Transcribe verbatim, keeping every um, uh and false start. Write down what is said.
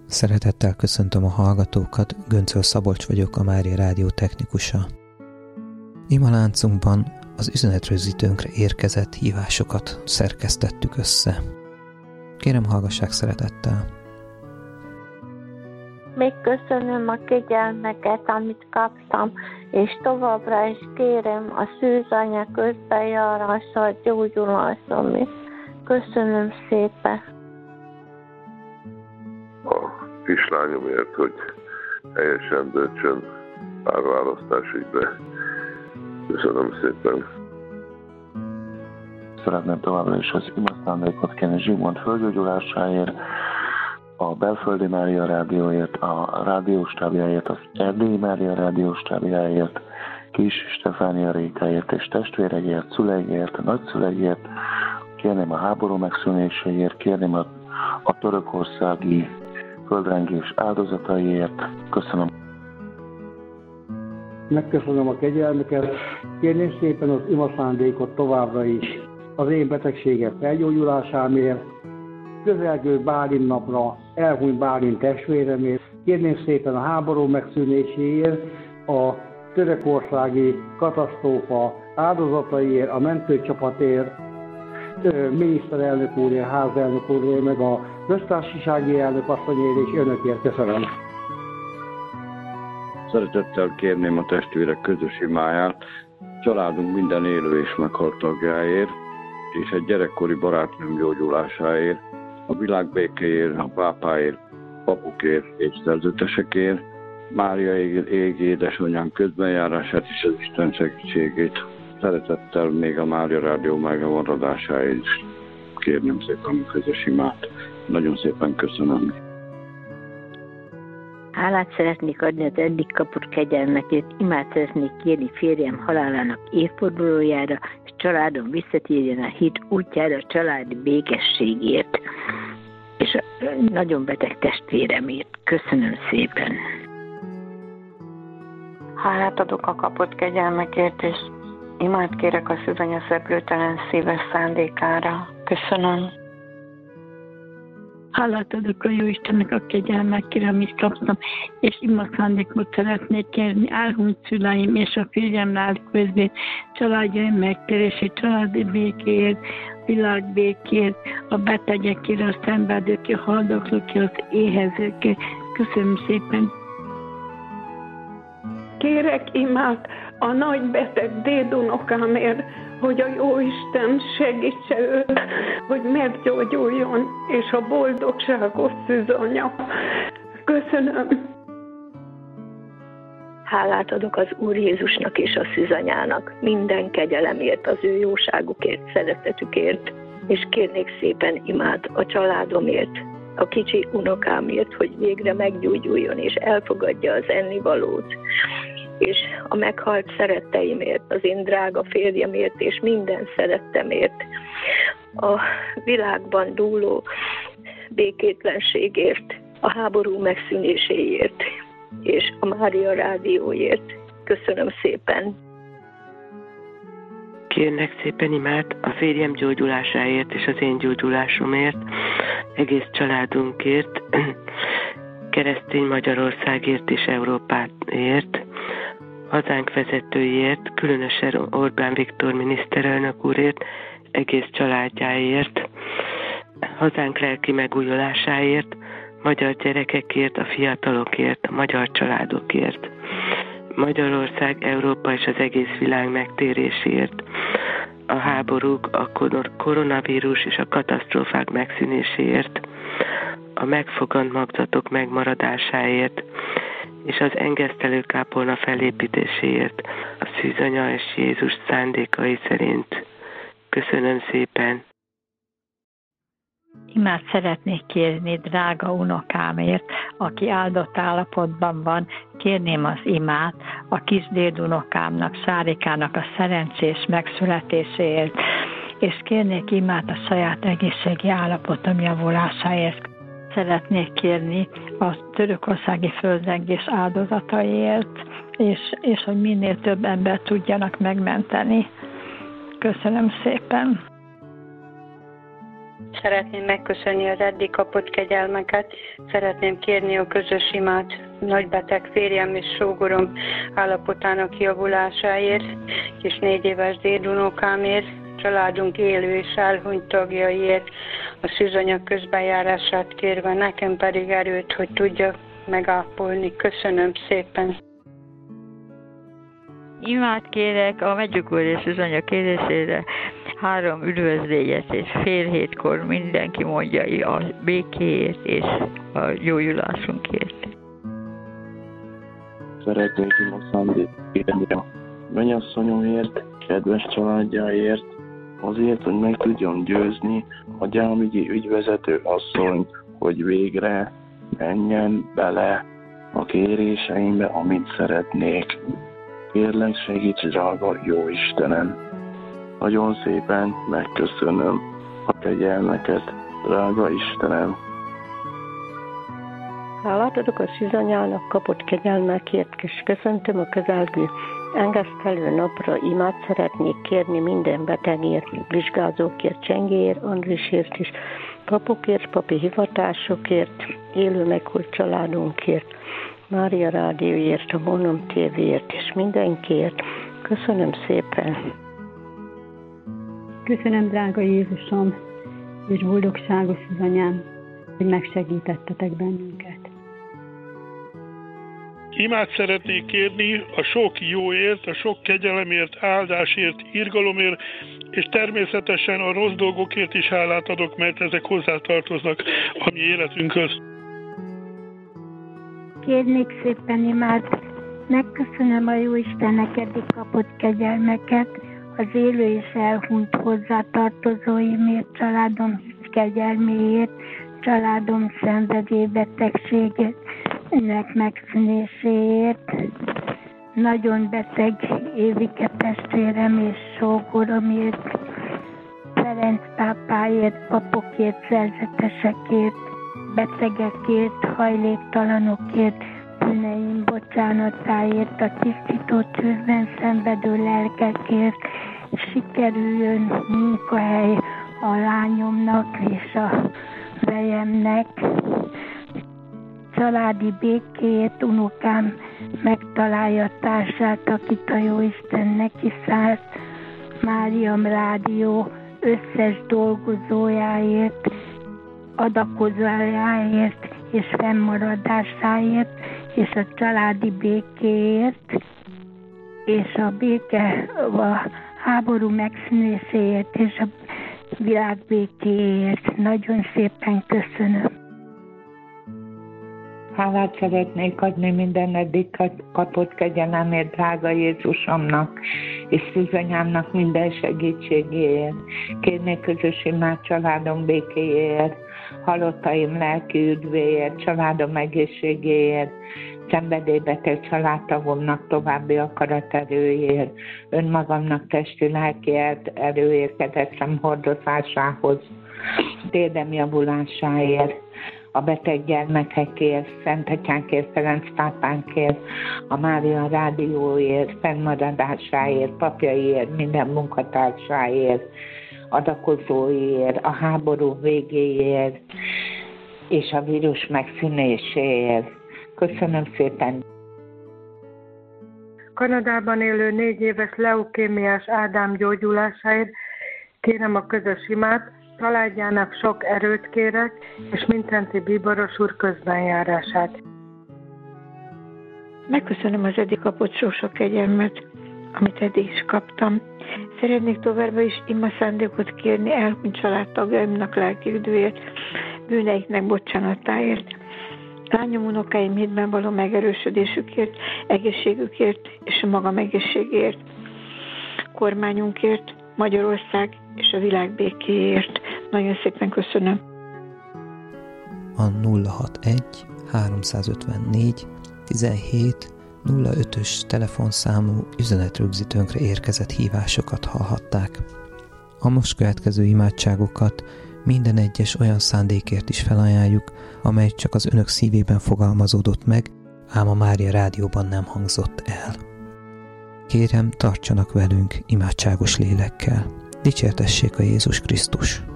Szeretettel köszöntöm a hallgatókat, Göncöl Szabolcs vagyok, a Mária Rádió technikusa. Ima láncunkban az üzenetrögzítőnkre érkezett hívásokat szerkesztettük össze. Kérem, hallgassák szeretettel! Még köszönöm a kegyelmeket, amit kaptam, és továbbra is kérem a szűzanya közbejárása, a gyógyulásom. Köszönöm szépen! A kislányomért, hogy helyesen döntsön párválasztásügybe. Köszönöm szépen. Szeretném továbbra is az imaszándékot kérni Zsigmond földgyógyulásáért, a Belföldi Mária Rádióért, a rádióstábjáért, az Erdélyi Mária Rádióstábjáért, Kis Stefánia Rékáért és testvéregért, szüleigért, nagyszüleigért, kérném a háború megszűnéséért, kérném a, a törökországi földrengés áldozataiért. Köszönöm. Megköszönöm a kegyelmüket, kérném szépen az imaszándékot továbbra is az én betegségem felgyógyulásámért, közelgő Bálint napra elhunyt Bálint testvéremért, kérném szépen a háború megszűnéséért, a törökországi katasztrófa áldozataiért, a mentőcsapatért, miniszterelnök úrért, házelnök úrért, meg a köztársasági elnök asszonyért és önökért. Köszönöm. Szeretettel kérném a testvérek közös imáját, családunk minden élő és meghalt tagjáért, és egy gyerekkori barátnőm gyógyulásáért, a világ békéért, a pápáért, papukért és szerzetesekért, Mária ég édesanyám közbenjárását és az Isten segítségét. Szeretettel még a Mária Rádió megmaradásáért is kérném szépen a közös imát. Nagyon szépen köszönöm. Hálát szeretnék adni az eddig kapott kegyelmekért, imát szeretnék kérni férjem halálának évfordulójára, és családom visszatérjen a hit útjára a családi békességért, és a nagyon beteg testvéremért. Köszönöm szépen! Hálát adok a kapott kegyelmekért, és imát kérek a szűzanya szeplőtelen szíves szándékára. Köszönöm! Hálát adok a Jóistennek a kegyelmekére, amit kaptam, és imaszándékot szeretnék kérni elhunyt szüleim és a férjem lelközét, családjaim megtérését, családi békéért, világ békéért, a betegekért, a szenvedőkért, a haldoklókért, az éhezőkért. Köszönöm szépen! Kérek imát a nagy beteg dédunokámért, hogy a Jóisten segítse őt, hogy meggyógyuljon, és a boldogságos szűzanya. Köszönöm. Hálát adok az Úr Jézusnak és a szűzanyának minden kegyelemért, az ő jóságukért, szeretetükért, és kérnék szépen imát a családomért, a kicsi unokámért, hogy végre meggyógyuljon és elfogadja az ennivalót, és a meghalt szeretteimért, az én drága férjemért, és minden szerettemért, a világban dúló békétlenségért, a háború megszűnéséért, és a Mária Rádióért. Köszönöm szépen! Kérnek szépen imát a férjem gyógyulásáért és az én gyógyulásomért, egész családunkért, keresztény Magyarországért és Európáért, hazánk vezetőiért, különösen Orbán Viktor miniszterelnök úrért, egész családjáért, hazánk lelki megújulásáért, magyar gyerekekért, a fiatalokért, a magyar családokért, Magyarország, Európa és az egész világ megtérésért, a háborúk, a koronavírus és a katasztrófák megszűnéséért, a megfogant magzatok megmaradásáért, és az engesztelő kápolna felépítéséért, a szűzanya és Jézus szándékai szerint. Köszönöm szépen! Imát szeretnék kérni drága unokámért, aki áldott állapotban van, kérném az imát a kis dédunokámnak, Sárikának a szerencsés megszületéséért, és kérnék imát a saját egészségi állapotom javulásáért. Szeretnék kérni a törökországi földrengés áldozataiért, és, és hogy minél több embert tudjanak megmenteni. Köszönöm szépen! Szeretném megköszönni az eddig kapott kegyelmeket, szeretném kérni a közös imát nagybeteg férjem és sógorom állapotának javulásáért, és négy éves dédunókámért, családunk élő és elhunyt tagjaiért, a szűzanya közbenjárását kérve, nekem pedig erőt, hogy tudjak megápolni. Köszönöm szépen! Imát kérek a Megyükúr és Szűzanya kérésére, három üdvözlégyet, és fél hétkor mindenki mondja a békéért és a gyógyulásunkért. Szeretnék Imoszándékot kérni a mennyasszonyomért, kedves családjáért, azért, hogy meg tudjon győzni a gyámügyi ügyvezető asszony, hogy végre menjen bele a kéréseimbe, amit szeretnék. Kérlek, segíts, drága jó Istenem! Nagyon szépen megköszönöm a kegyelmeket, drága Istenem! Hálát adok a szűzanyának kapott kegyelmekért, és köszöntöm a közelgő engesztelő napra. Imát szeretnék kérni minden betegért, vizsgázókért, Csengéért, Andrisért is, papokért, papi hivatásokért, élő meghalt családunkért, Mária Rádióért, a Monom té véért és mindenkiért. Köszönöm szépen! Köszönöm, drága Jézusom, és boldogságos Szűzanyám, hogy megsegítettetek bennünket. Imát szeretnék kérni a sok jóért, a sok kegyelemért, áldásért, irgalomért, és természetesen a rossz dolgokért is hálát adok, mert ezek hozzátartoznak a mi életünkhöz. Kérnék szépen imát, megköszönöm a Jóistennek eddig kapott kegyelmeket, az élő és elhunyt hozzátartozóimért, családom kegyelméért, családom szenvedélybetegségének megszűnéséért, nagyon beteg Évike testvérem és sógoromért, Ferenc pápáért, papokért, szerzetesekért, betegekért, hajléktalanokért, bűneim bocsánatáért, a tisztító tűzben szenvedő lelkekért, sikerüljön munkahely a lányomnak és a fejemnek, családi békéért, unokám megtalálja társát, akit a Jóisten neki szánt, Máriam Rádió összes dolgozójáért, adakozójáért és fennmaradásáért, és a családi békéért, és a béke, a háború megszűnéséért, és a világ békéért. Nagyon szépen köszönöm. Hálát szeretnék adni minden eddig kapott kegyelemért, drága Jézusomnak, és Szűzanyámnak minden segítségéért. Kérnék közös imát családom békéért, halottaim lelki üdvéért, családom egészségéért, szenvedélybeteg családtagomnak további akaraterőért, önmagamnak testi lelki erőért, kedvesem hordozásához, térdem javulásáért, a beteg gyermekekért, Szent Atyánkért, Ferenc pápánkért, a Mária Rádióért, fennmaradásáért, papjaiért, minden munkatársáért, adakozóért, a háború végéért, és a vírus megszűnéséért. Köszönöm szépen! Kanadában élő négy éves leukémiás Ádám gyógyulásáért kérem a közös imát, családjának sok erőt kérek, és Mincenti Bíboros úr közbenjárását. Megköszönöm az eddig kapott sok kegyelmet, amit eddig is kaptam. Szeretnék továbbá is imaszándékot kérni elhunyt családtagjaimnak lelki üdvéért, bűneiknek bocsánatáért, lányom unokáim hitben való megerősödésükért, egészségükért és a magam egészségért, kormányunkért, Magyarország és a világ békéért. Nagyon szépen köszönöm. A nulla hatvanegy háromszázötvennégy tizenhét nulla ötös telefonszámú üzenetrögzítőnkre érkezett hívásokat hallhatták. A most következő imádságokat minden egyes olyan szándékért is felajánljuk, amely csak az önök szívében fogalmazódott meg, ám a Mária Rádióban nem hangzott el. Kérem, tartsanak velünk imádságos lélekkel. Dicsértessék a Jézus Krisztus!